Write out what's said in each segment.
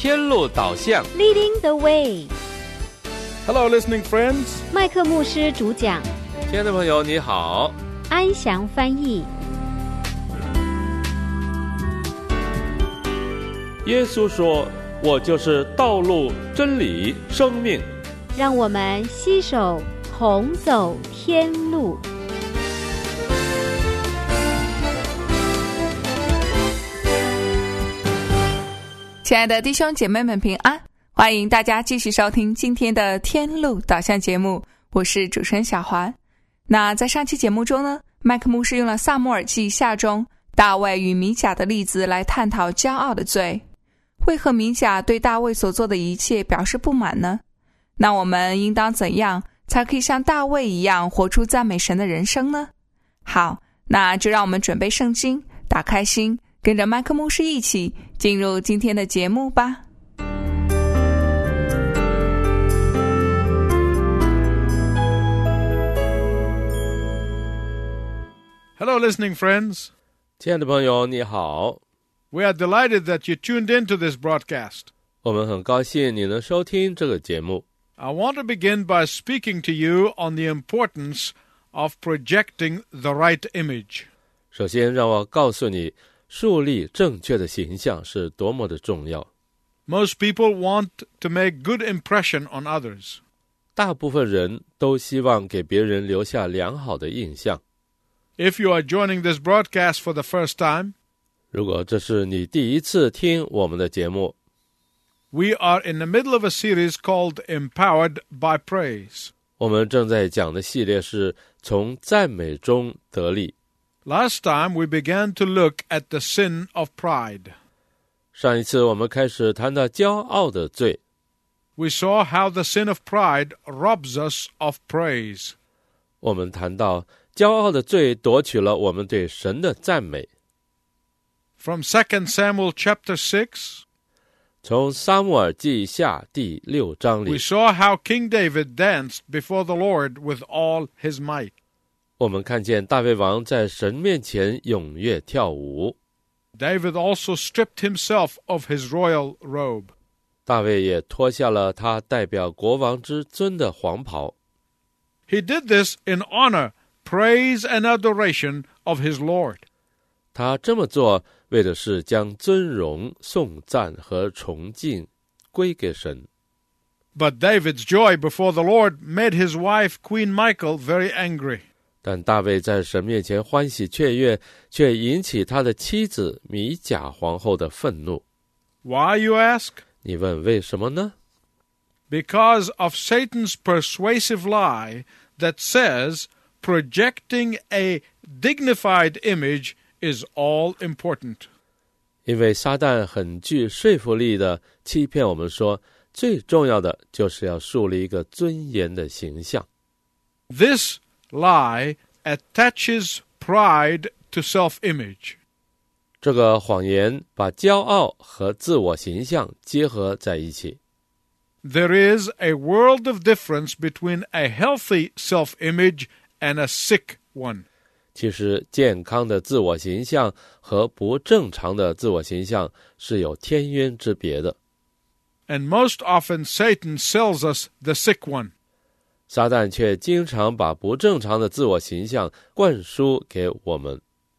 天路导向 Leading the way. Hello, listening friends. 麦克牧师主讲， 亲爱的朋友你好， 安祥翻译。 耶稣说，我就是道路、真理、生命。 让我们携手同走天路。 亲爱的弟兄姐妹们平安，欢迎大家继续收听今天的天路导向节目，我是主持人小环。那在上期节目中呢，麦克牧师用了撒母耳记下中大卫与米甲的例子来探讨骄傲的罪。为何米甲对大卫所做的一切表示不满呢？那我们应当怎样才可以像大卫一样活出赞美神的人生呢？好，那就让我们准备圣经，打开心，跟着麦克牧师一起进入今天的节目吧。 Hello, listening friends. 亲爱的朋友你好， We are delighted that you tuned into this broadcast. 我们很高兴你能收听这个节目。 I want to begin by speaking to you on the importance of projecting the right image. 首先让我告诉你，树立正确的形象是多么的重要。 Most people want to make good impression on others. 大部分人都希望给别人留下良好的印象。 If you are joining this broadcast for the first time, 如果这是你第一次听我们的节目， we are in the middle of a series called Empowered by Praise. 我们正在讲的系列是从赞美中得力。 Last time we began to look at the sin of pride. 上一次我们开始谈到骄傲的罪， We saw how the sin of pride robs us of praise. 我们谈到骄傲的罪夺取了我们对神的赞美。 From 2 Samuel chapter 6, 从撒母耳记下第6章 we 里， saw how King David danced before the Lord with all his might. 我们看见大卫王在神面前踊跃跳舞。 David also stripped himself of his royal robe. 大卫也脱下了他代表国王之尊的黄袍。 He did this in honor, praise, and adoration of his Lord. 他这么做为的是将尊荣、颂赞和崇敬归给神。 But David's joy before the Lord made his wife, Queen Michal, very angry. 但大卫在神面前欢喜雀跃，却引起他的妻子米甲皇后的愤怒。 Why, you ask? 你问为什么呢？ Because of Satan's persuasive lie that says projecting a dignified image is all important. 因为撒旦很具说服力的欺骗我们说，最重要的就是要树立一个尊严的形象。 This lie attaches pride to self-image. 这个谎言把骄傲和自我形象结合在一起。 There is a world of difference between a healthy self-image and a sick one. 其实健康的自我形象和不正常的自我形象是有天渊之别的。 And most often Satan sells us the sick one. 撒旦却经常把不正常的自我形象灌输给我们。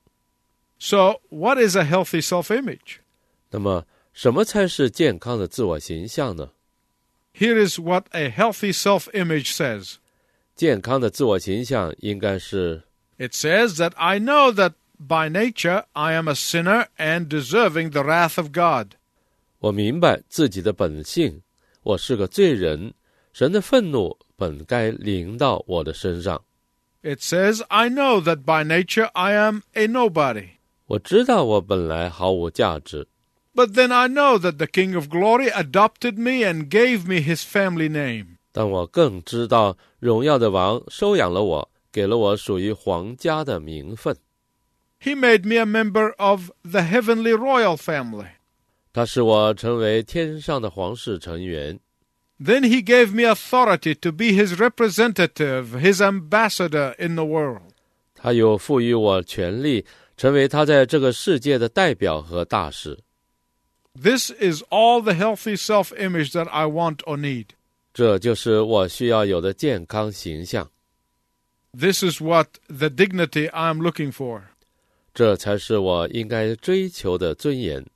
So, what is a healthy self-image? 那么什么才是健康的自我形象呢？ Here is what a healthy self-image says. 健康的自我形象应该是 It says that I know that by nature I am a sinner and deserving the wrath of God. 我明白自己的本性，我是个罪人，神的愤怒本该临到我的身上。 It says I know that by nature I am a nobody. 我知道我本来毫无价值， But then I know that the King of Glory adopted me and gave me his family name. 但我更知道荣耀的王收养了我，给了我属于皇家的名分。 He made me a member of the heavenly royal family. 他使我成为天上的皇室成员。 Then he gave me authority to be his representative, his ambassador in the world. 他又赋予我权力，成为他在这个世界的代表和大使。 This is all the healthy self-image that I want or need. 这就是我需要有的健康形象， This is what the dignity I'm looking for. 这才是我应该追求的尊严。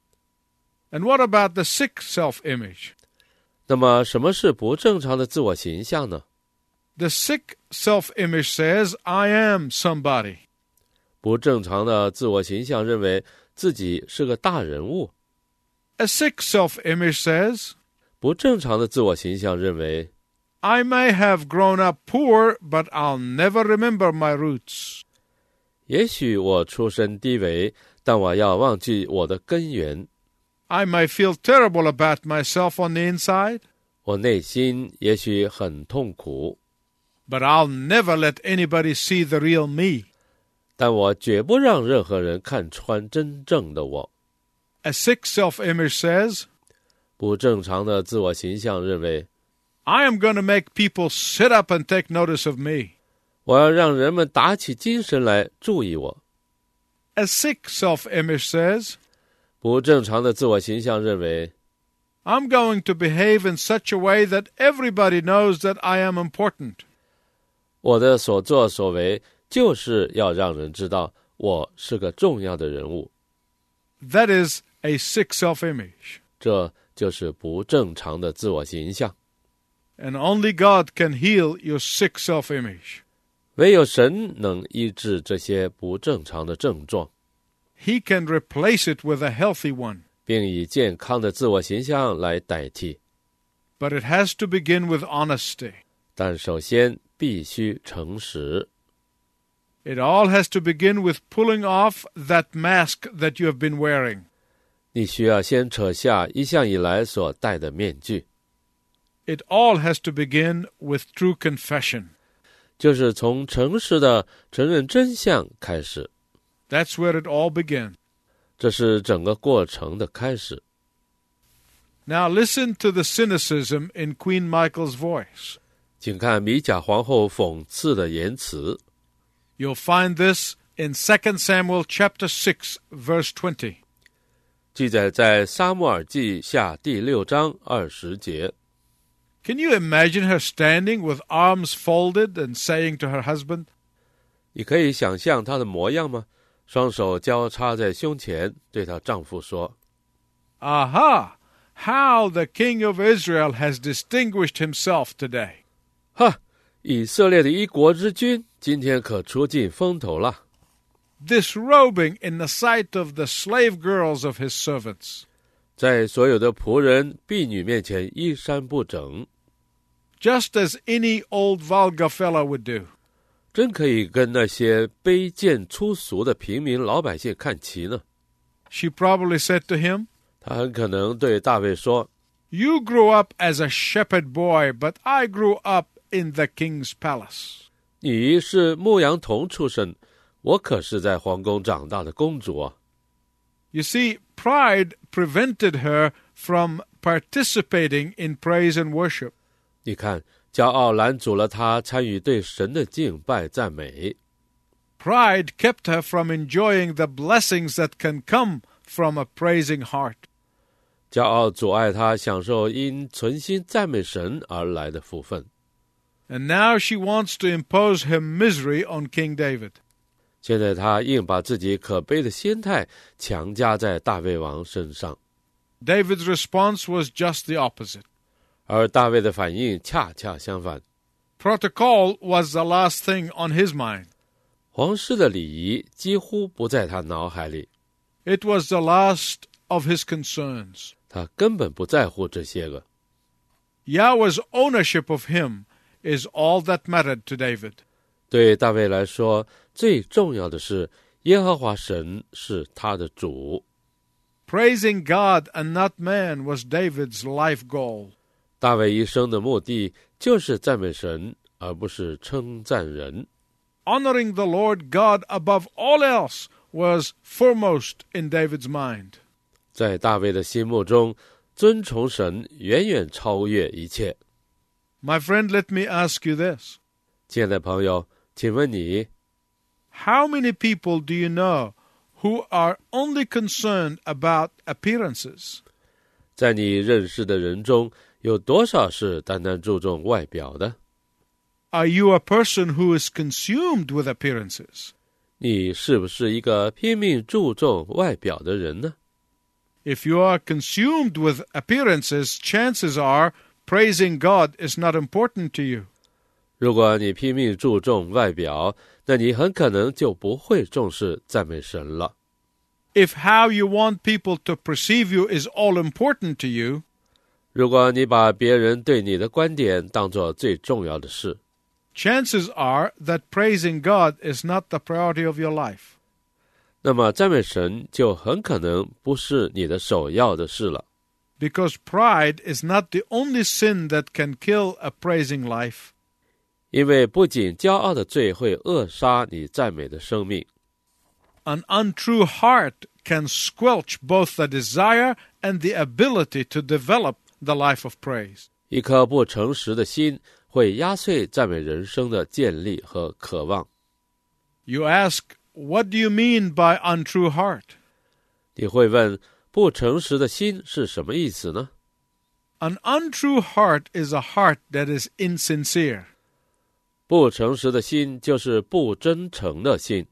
And what about the sick self-image? 那么什么是不正常的自我形象呢？ The sick self-image says, I am somebody. 不正常的自我形象认为自己是个大人物， A sick self-image says, 不正常的自我形象认为 I may have grown up poor, but I'll never remember my roots. 也许我出身低微，但我要忘记我的根源。 I may feel terrible about myself on the inside, 我内心也许很痛苦， but I'll never let anybody see the real me. 但我绝不让任何人看穿真正的我。 A sick self-image says, 不正常的自我形象认为 I am going to make people sit up and take notice of me. 我要让人们打起精神来注意我。 A sick self-image says, 不正常的自我形象认为 I'm going to behave in such a way that everybody knows that I am important. 我的所作所为就是要让人知道我是个重要的人物。 That is a sick self-image. 这就是不正常的自我形象。 And only God can heal your sick self-image. 唯有神能医治这些不正常的症状， He can replace it with a healthy one. 并以健康的自我形象来代替。 But it has to begin with honesty. 但首先必须诚实。 It all has to begin with pulling off that mask that you have been wearing. 你需要先扯下一向以来所戴的面具， It all has to begin with true confession. 就是从诚实的承认真相开始。 That's where it all begins. 这是整个过程的开始。 Now listen to the cynicism in Queen Michael's voice. 请看米甲皇后讽刺的言辞， You'll find this in 2 Samuel chapter 6, verse 20. 记载在撒母耳记下第6章20节。 Can you imagine her standing with arms folded and saying to her husband, 你可以想象她的模样吗？双手交叉在胸前，对她丈夫说 Aha! How the king of Israel has distinguished himself today. 哈，以色列的一国之君今天可出尽风头了。 Disrobing in the sight of the slave girls of his servants. 在所有的仆人婢女面前衣衫不整， Just as any old vulgar fellow would do. 真可以跟那些卑贱粗俗的平民老百姓看齐呢。 She probably said to him, 他很可能对大卫说 You grew up as a shepherd boy, but I grew up in the king's palace. 你是牧羊童出身，我可是在皇宫长大的公主啊。 You see, pride prevented her from participating in praise and worship. 你看，骄傲拦阻了他参与对神的敬拜赞美。 Pride kept her from enjoying the blessings that can come from a praising heart. 骄傲阻碍他享受因存心赞美神而来的福分。 And now she wants to impose her misery on King David. 现在他硬把自己可悲的心态强加在大卫王身上， David's response was just the opposite. 而大卫的反应恰恰相反。 Protocol was the last thing on his mind. 皇室的礼仪几乎不在他脑海里， It was the last of his concerns. 他根本不在乎这些个。 Yahweh's ownership of him is all that mattered to David. 对大卫来说，最重要的是耶和华神是他的主。 Praising God and not man was David's life goal. 大卫一生的目的就是赞美神，而不是称赞人。 Honoring the Lord God above all else was foremost in David's mind. 在大卫的心目中，尊崇神远远超越一切。 My friend, let me ask you this. 亲爱的朋友，请问你， How many people do you know who are only concerned about appearances? 在你认识的人中，有多少是单单注重外表的？ Are you a person who is consumed with appearances? 你是不是一个拼命注重外表的人呢？ If you are consumed with appearances, chances are praising God is not important to you. 如果你拼命注重外表，那你很可能就不会重视赞美神了。 If how you want people to perceive you is all important to you, 如果你把别人对你的观点当作最重要的事， chances are that praising God is not the priority of your life. 那么赞美神就很可能不是你的首要的事了。 Because pride is not the only sin that can kill a praising life. 因为不仅骄傲的罪会扼杀你赞美的生命， An untrue heart can squelch both the desire and the ability to develop the life of praise. 一颗不诚实的心会压碎赞美人生的建立和渴望。 You ask, what do you mean by untrue heart? 你会问，不诚实的心是什么意思呢？ An untrue heart is a heart that is insincere. 不诚实的心就是不真诚的心。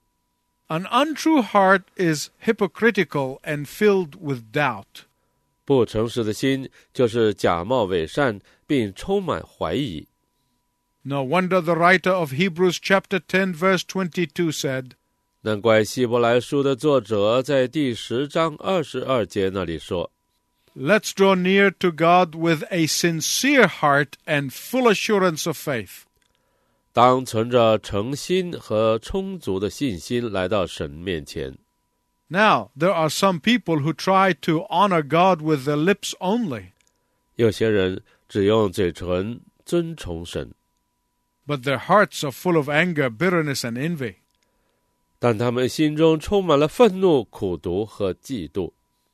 An untrue heart is hypocritical and filled with doubt. 不诚实的心就是假冒伪善，并充满怀疑。 No wonder the writer of Hebrews chapter 10 verse 22 said, 难怪希伯来书的作者在第10章22节那里说， Let's draw near to God with a sincere heart and full assurance of faith. 当存着诚心和充足的信心来到神面前。 Now, there are some people who try to honor God with their lips only, 有些人只用嘴唇尊崇神， but their hearts are full of anger, bitterness, and envy. 但他们心中充满了愤怒、苦毒和嫉妒。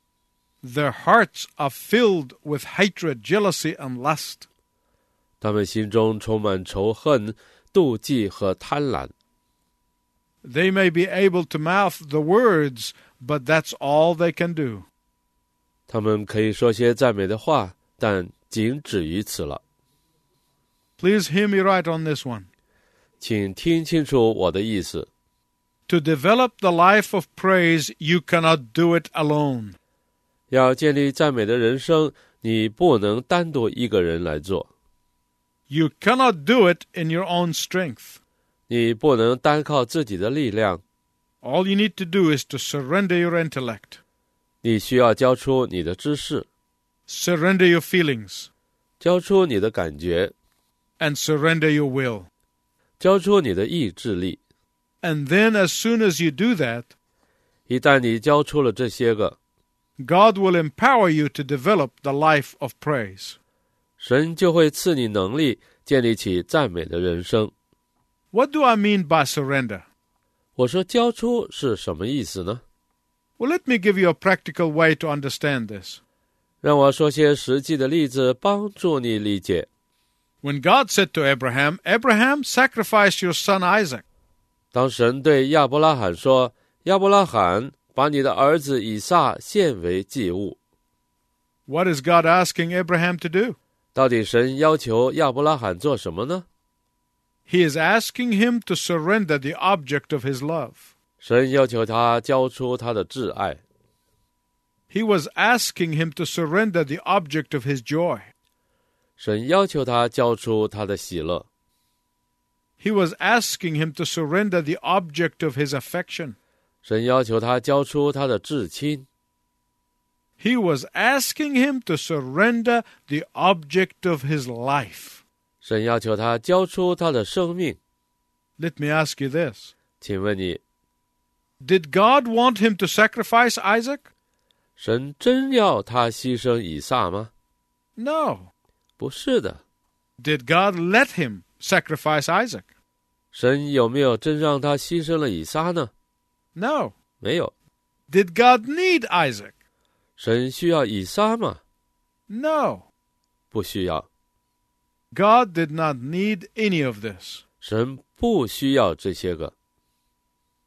Their hearts are filled with hatred, jealousy, and lust. 他们心中充满仇恨、妒忌和贪婪。 They may be able to mouth the words, but that's all they can do. 他们可以说些赞美的话，但仅止于此了。 Please hear me right on this one. 请听清楚我的意思。 To develop the life of praise, you cannot do it alone. 要建立赞美的人生，你不能单独一个人来做。 You cannot do it in your own strength. 你不能单靠自己的力量， All you need to do is to surrender your intellect, 你需要交出你的知识， surrender your feelings, 交出你的感觉， and surrender your will. 交出你的意志力。 And then as soon as you do that, 一旦你交出了这些个， God will empower you to develop the life of praise. 神就会赐你能力，建立起赞美的人生。 What do I mean by surrender? 我说交出是什么意思呢？ Well, let me give you a practical way to understand this. 让我说些实际的例子，帮助你理解。 When God said to Abraham, Abraham, sacrifice your son Isaac. 当神对亚伯拉罕说：“亚伯拉罕，把你的儿子以撒献为祭物。” What is God asking Abraham to do? 到底神要求亚伯拉罕做什么呢？ He is asking him to surrender the object of his love. 神要求他交出他的挚爱。 He was asking him to surrender the object of his joy. 神要求他交出他的喜乐。 He was asking him to surrender the object of his affection. 神要求他交出他的至亲。 He was asking him to surrender the object of his life. 神要求他交出他的生命。 Let me ask you this. 请问你， Did God want him to sacrifice Isaac? 神真要他牺牲以撒吗？ No. 不是的。 Did God let him sacrifice Isaac? 神有没有真让他牺牲了以撒呢？ No. 没有。 Did God need Isaac? 神需要以撒吗？ No. 不需要。 God did not need any of this. 神不需要这些个。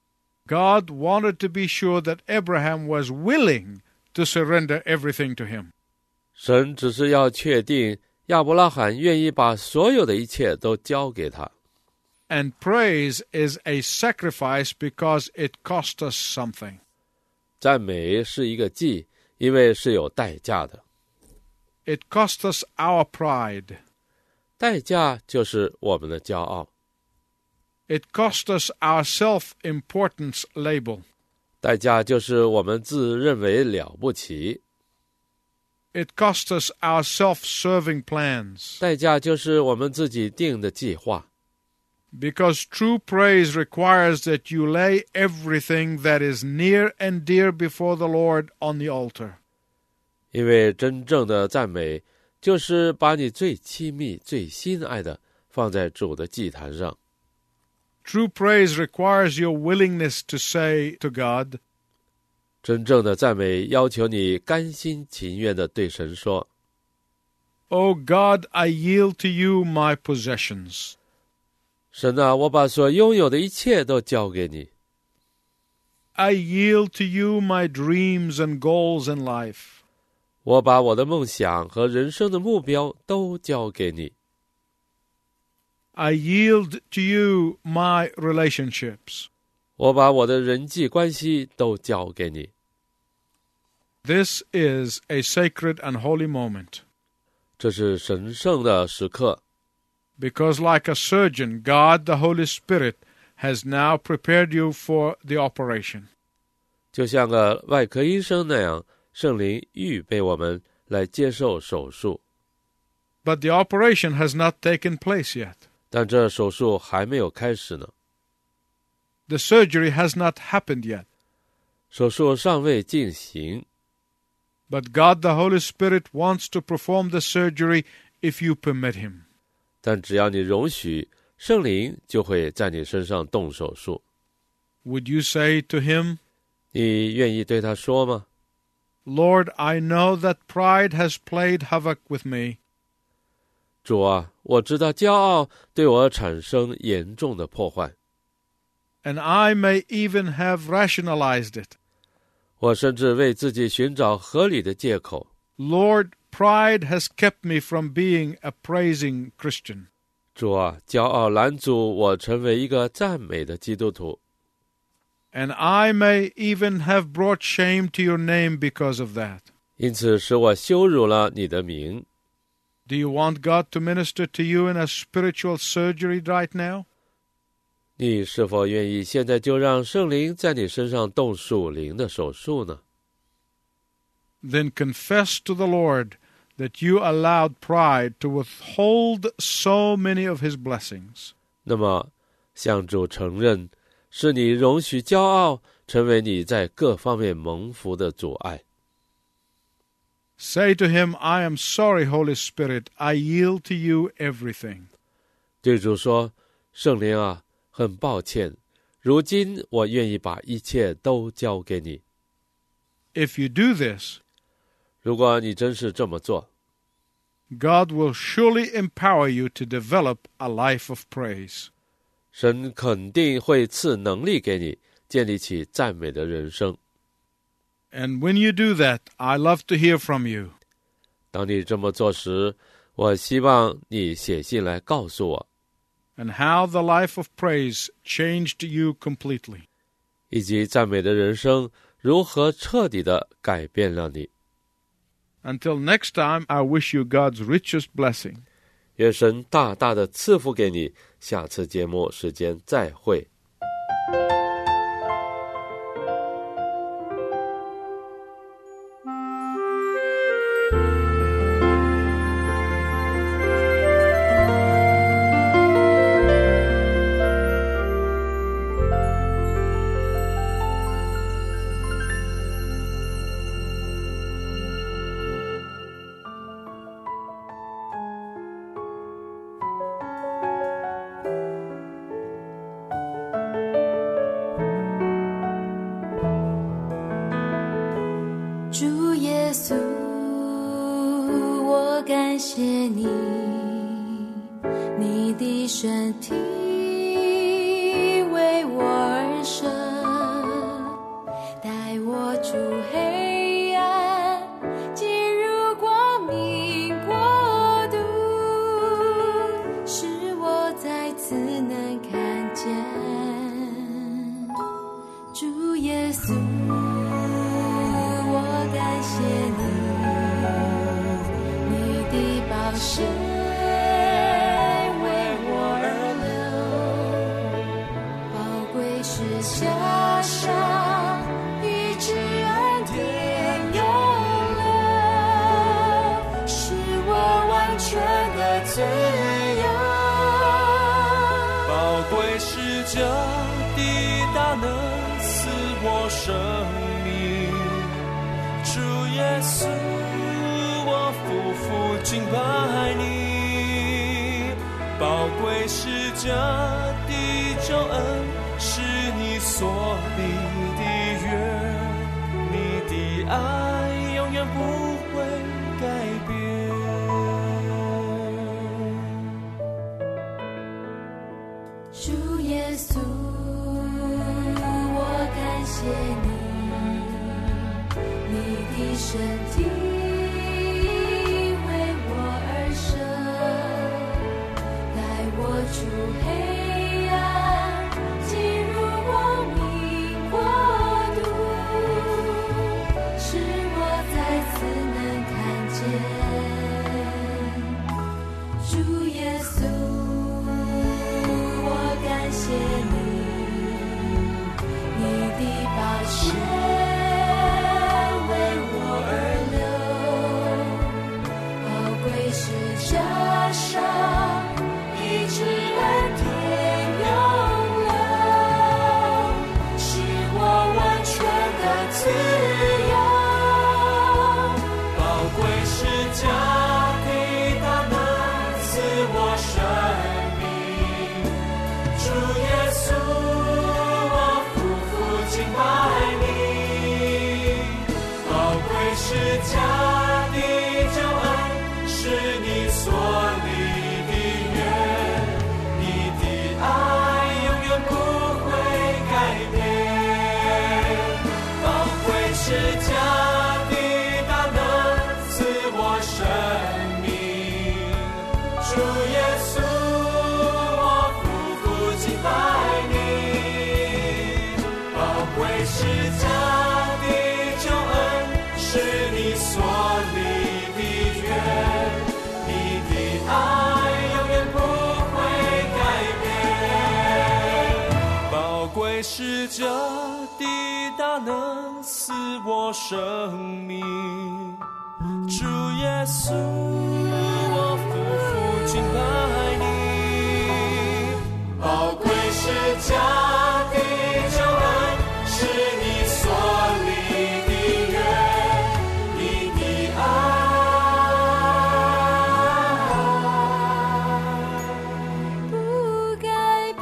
God wanted to be sure that Abraham was willing to surrender everything to him. 神只是要确定亚伯拉罕愿意把所有的一切都交给他。 And praise is a sacrifice because it cost us something. 赞美是一个祭，因为是有代价的。 It cost us our pride. 代价就是我们的骄傲。 It cost us our self-importance label. 代价就是我们自认为了不起。 It cost us our self-serving plans. 代价就是我们自己定的计划。 Because true praise requires that you lay everything that is near and dear before the Lord on the altar. 因为真正的赞美就是把你最亲密最心爱的放在主的祭坛上。 True praise requires your willingness to say to God, 真正的赞美要求你甘心情愿地对神说， Oh God, I yield to you my possessions. 神啊，我把所拥有的一切都交给你。 I yield to you my dreams and goals in life. 我把我的梦想和人生的目标都交给你。 I yield to you my relationships. 我把我的人际关系都交给你。 This is a sacred and holy moment. 这是神圣的时刻。 Because like a surgeon, God the Holy Spirit has now prepared you for the operation. 就像个外科医生那样，圣灵预备我们来接受手术。 But the operation has not taken place yet. 但这手术还没有开始呢。 The surgery has not happened yet. 手术尚未进行。 But God the Holy Spirit wants to perform the surgery if you permit him. 但只要你容许，圣灵就会在你身上动手术。 Would you say to him, 你愿意对他说吗？ Lord, I know that pride has played havoc with me. 主啊，我知道骄傲对我产生严重的破坏， And I may even have rationalized it. 我甚至为自己寻找合理的借口。 Lord, pride has kept me from being a praising Christian. 主啊，骄傲拦阻我成为一个赞美的基督徒。 And I may even have brought shame to your name because of that. 因此使我羞辱了你的名。 Do you want God to minister to you in a spiritual surgery right now? 你是否愿意现在就让圣灵在你身上动属灵的手术呢？ Then confess to the Lord that you allowed pride to withhold so many of his blessings. 那么，向主承认，是你容许骄傲成为你在各方面蒙福的阻碍。 Say to him, I am sorry, Holy Spirit, I yield to you everything. 对主说，圣灵啊，很抱歉，如今我愿意把一切都交给你。 If you do this, 如果你真是这么做， God will surely empower you to develop a life of praise. 神肯定会赐能力给你，建立起赞美的人生。 And when you do that, I love to hear from you. 当你这么做时，我希望你写信来告诉我， And how the life of praise changed you completely. 以及赞美的人生如何彻底地改变了你。 Until next time, I wish you God's richest blessing. 愿神大大的赐福给你。下次节目时间再会。 主耶稣，我感谢你，你的身体为我而生， 谁为我而流？宝贵是加上医治恩典永留，使我完全的自由。 宝贵是这地大能赐我生命，主耶稣，我夫妇敬拜你。宝贵是这地救恩，是你所立的约，你的爱永远不会改变。 主耶稣，我感谢你，你的身体为我而生，带我出黑暗，进入光明国度，使我再次能看见主耶稣。感谢你，你的宝血为我而流，宝贵是加上医治恩典永留，使我完全的自由。 宝贵是加的大能赐我生命，主耶稣，我夫妇敬拜你。宝贵是加的救恩，是你所立的约，你的爱永远不会改变。宝贵是加的大能赐我生命，主耶稣，是加的救恩，是你所立的约，你的爱永远不会改变。宝贵是这的大能赐我生命，主耶稣，我夫妇敬拜你。宝贵是加的救恩，是你所立的约，你的爱不改变。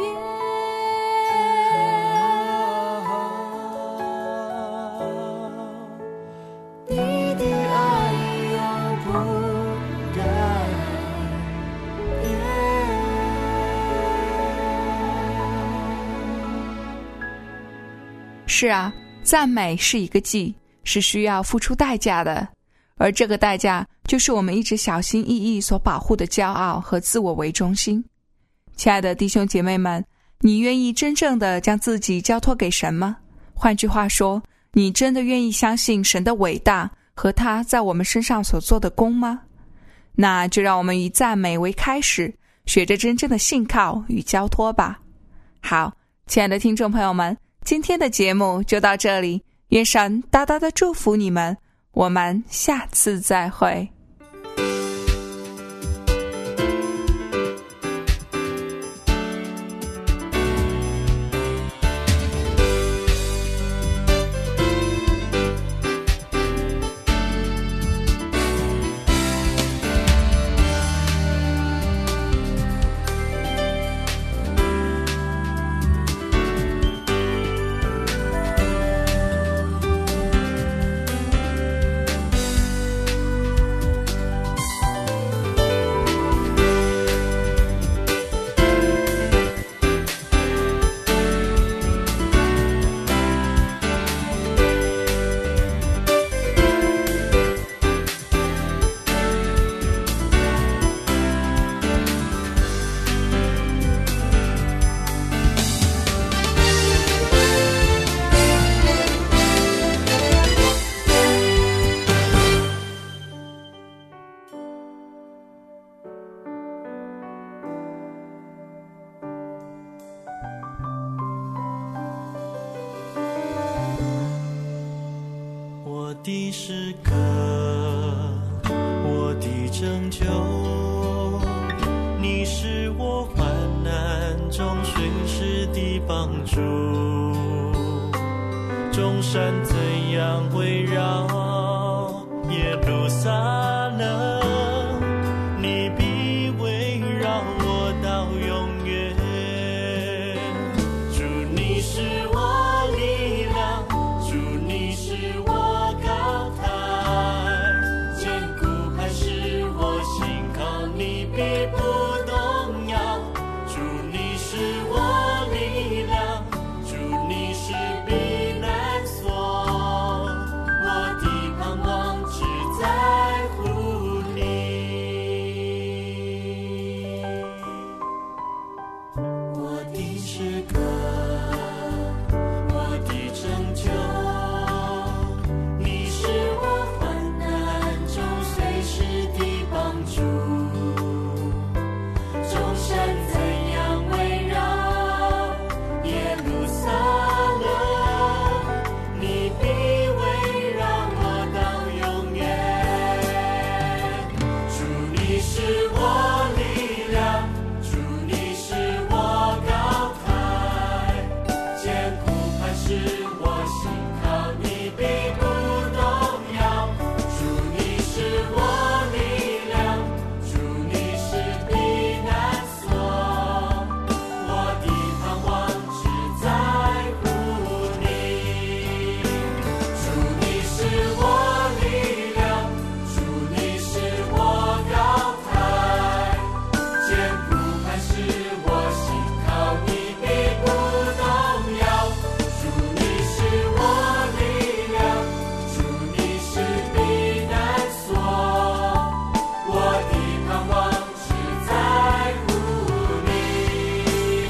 你的爱永不改变。 是啊，赞美是一个祭，是需要付出代价的，而这个代价就是我们一直小心翼翼所保护的骄傲和自我为中心。亲爱的弟兄姐妹们，你愿意真正的将自己交托给神吗？换句话说，你真的愿意相信神的伟大和他在我们身上所做的功吗？那就让我们以赞美为开始，学着真正的信靠与交托吧。好，亲爱的听众朋友们，今天的节目就到这里，愿神大大的祝福你们，我们下次再会。 的诗歌，我的拯救，你是我患难中随时的帮助。众山怎样围绕耶路撒冷，你必围绕我到永远。主，你是我力量，主，你是我高台，坚固磐石我心靠，你必不动摇。主，你是我力量，主，你是避难所，我的盼望只在乎你。我的诗歌，我的拯救，你是我患难中随时的帮助。众山怎样围绕耶路撒冷，你必围绕我到永远。主，你是我力量，主，你是我高台，坚固磐石我心靠，你必不动摇。主，你是我力量，主，你是避难所，我的盼望只在乎你。主，你是我力量，主，你是我高台，坚固磐石我心靠，你必不动摇。主，你是我力量，主，你是避难所，我的盼望只在乎你。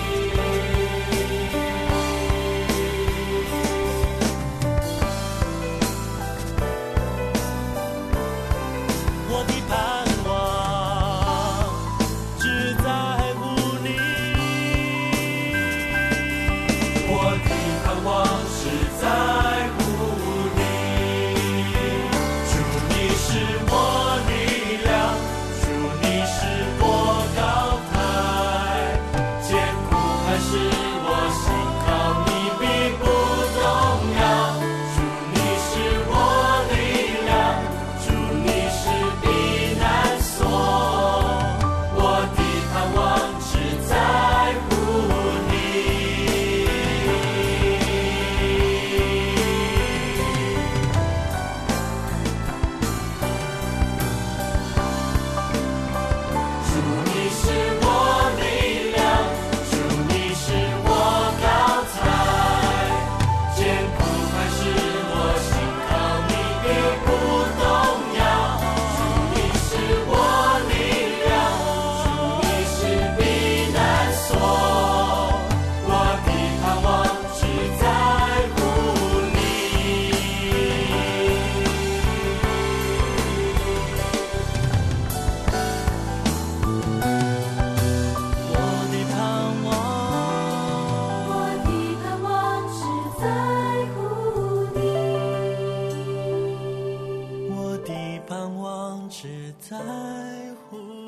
我的盼望只在乎你，我的盼望只在乎你。主，你是我力量，主，你是我高台，坚固磐石我心靠，你必不动摇。主，你是我力量，主，你是避难所，我的盼望只在乎你。主，你是我力量，主，你是我高台，坚固磐石我心靠，你必不动摇。主，你是我力量，主，你是避难所，我的盼望只在乎你。我的盼望， 我的盼望只在乎你。 我的盼望只在乎